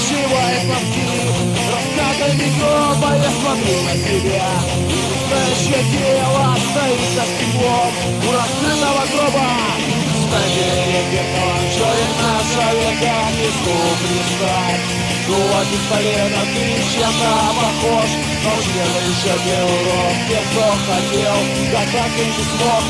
Сживай мозги, раскатай микроба, я смотрю на тебя. Настоящее дело стоит за стеклом у раскрытого гроба. Стадия бетон, человек наша века, песку пристать. Дуло пистолета, ты чем-то похож, но член еще делал урок. Те, кто хотел, да так и не смог.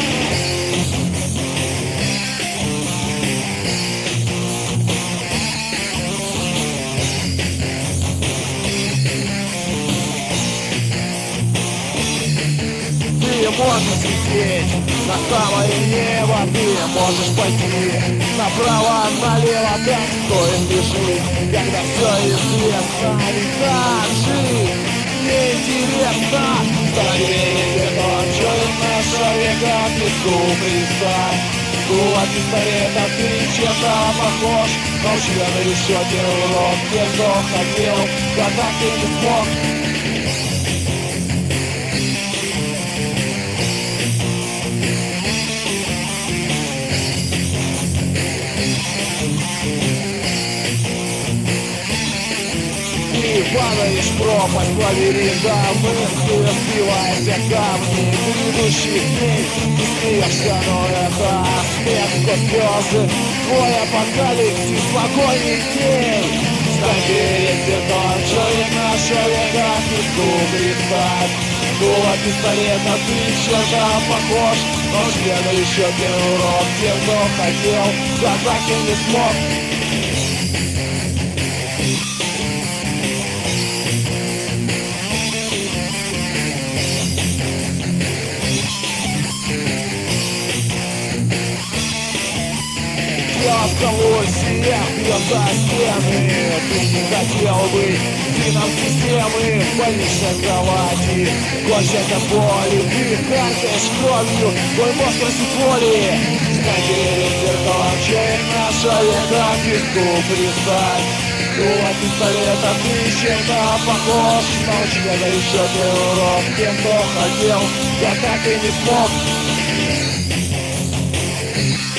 Ты можешь лететь на самое небо, ты можешь пойти направо, налево, так стоит бежит, когда все известно, ведь так жить неинтересно. Строение бетон, человек наша века, песку пристать. Дуло пистолета, ты чем-то похож, но члена еще первый урок. Те, кто хотел, да так и не смог. Падаешь в пропасть лабиринта мысли, разбивайся камни грядущих дней. Ты смеешься, но это смех сквозь слезы. Твой апокалипсис спокойней дней. Стань перед бетон, человек наша века, песку пристать. Дуло пистолета, ты чем-то похож, но члена еще первый урок. Те, кто хотел, да так и не смог. Конвульсия бьет за стены. Ты не хотел быть клином системы в больничной кровати. Кончится боли, ты харкаешь кровью, твой мозг просит воли. Скандерит зеркало, человек наша века, песку пристать. Дуло пистолета, ты чем-то похож, но члена еще первый урок. Тем, кто хотел, я так и не смог.